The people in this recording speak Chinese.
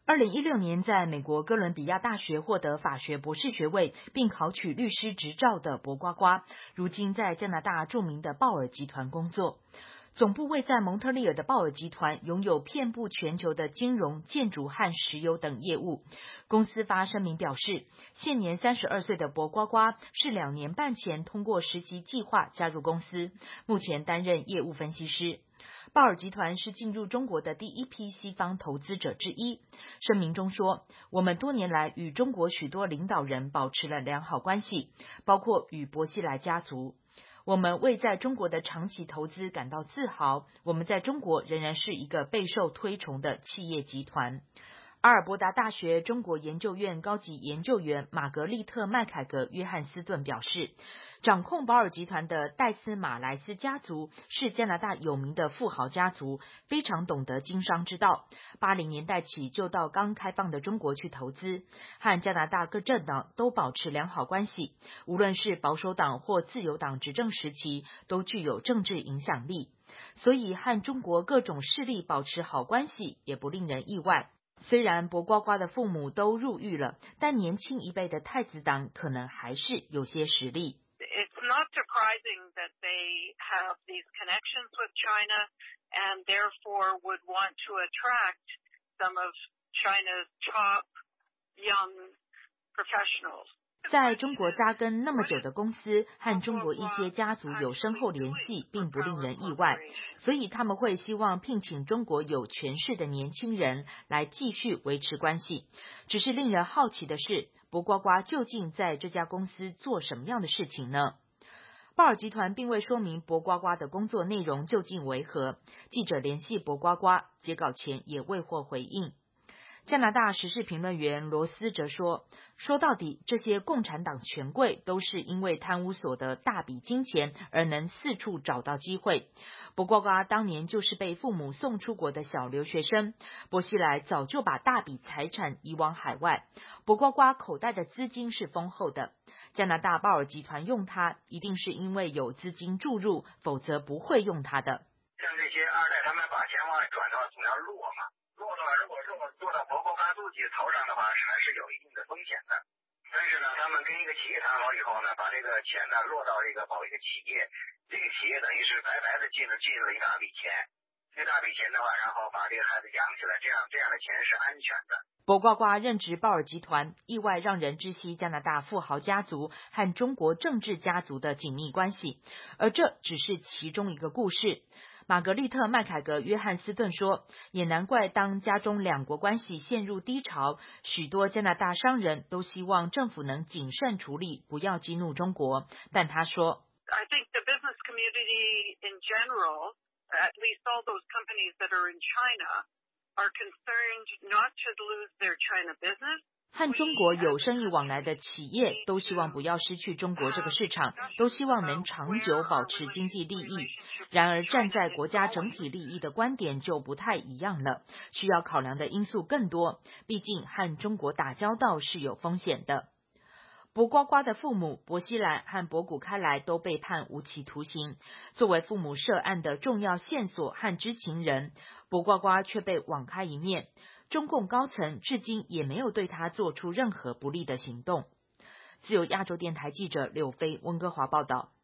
2016年在美国哥伦比亚大学获得法学博士学位，并考取律师执照的博呱呱，如今在加拿大著名的鲍尔集团工作。总部位在蒙特利尔的鲍尔集团拥有遍布全球的金融、建筑和石油等业务。公司发声明表示，现年32岁的博呱呱是2年半前通过实习计划加入公司，目前担任业务分析师。鲍尔集团是进入中国的第一批西方投资者之一。声明中说，我们多年来与中国许多领导人保持了良好关系，包括与薄熙来家族。我们为在中国的长期投资感到自豪，我们在中国仍然是一个备受推崇的企业集团。阿尔伯达大学中国研究院高级研究员玛格丽特·麦凯格·约翰斯顿表示，掌控保尔集团的戴斯马莱斯家族是加拿大有名的富豪家族，非常懂得经商之道。80年代起就到刚开放的中国去投资，和加拿大各政党都保持良好关系，无论是保守党或自由党执政时期，都具有政治影响力。所以和中国各种势力保持好关系也不令人意外。虽然博呱呱的父母都入狱了，但年轻一辈的太子党可能还是有些实力。 It's not surprising that they have these connections with China and therefore would want to attract some of China's top young professionals. 在中国扎根那么久的公司和中国一些家族有深厚联系，并不令人意外，所以他们会希望聘请中国有权势的年轻人来继续维持关系。只是令人好奇的是，博呱呱究竟在这家公司做什么样的事情呢？鲍尔集团并未说明博呱呱的工作内容究竟为何，记者联系博呱呱，截稿前也未获回应。加拿大时事评论员罗斯则说到底，这些共产党权贵都是因为贪污所得大笔金钱而能四处找到机会。博呱呱当年就是被父母送出国的小留学生，薄熙来早就把大笔财产移往海外，博呱呱口袋的资金是丰厚的。加拿大鲍尔集团用它，一定是因为有资金注入，否则不会用它的。 像这些二代，他们把钱往外转的话，总要落嘛。落到博呱呱自己头上的话，还是有一定的风险的。但是呢，他们跟一个企业谈好以后呢，把这个钱呢落到某一个企业，这个企业等于是白白的进了一大笔钱。这大笔钱的话，然后把这个孩子养起来，这样的钱是安全的。 博呱呱任职鲍尔集团，意外让人知悉加拿大富豪家族和中国政治家族的紧密关系，而这只是其中一个故事。玛格丽特·麦凯格·约翰斯顿说，也难怪当加中两国关系陷入低潮，许多加拿大商人都希望政府能谨慎处理，不要激怒中国。但他说 I think the business community in general, at least all those companies that are in China, are concerned not to lose their China business. 和中国有生意往来的企业都希望不要失去中国这个市场，都希望能长久保持经济利益。然而站在国家整体利益的观点就不太一样了，需要考量的因素更多，毕竟和中国打交道是有风险的。博呱呱的父母薄熙来和博古开来都被判无期徒刑，作为父母涉案的重要线索和知情人，博呱呱却被网开一面。中共高层至今也没有对他做出任何不利的行动。自由亚洲电台记者柳飞温哥华报道。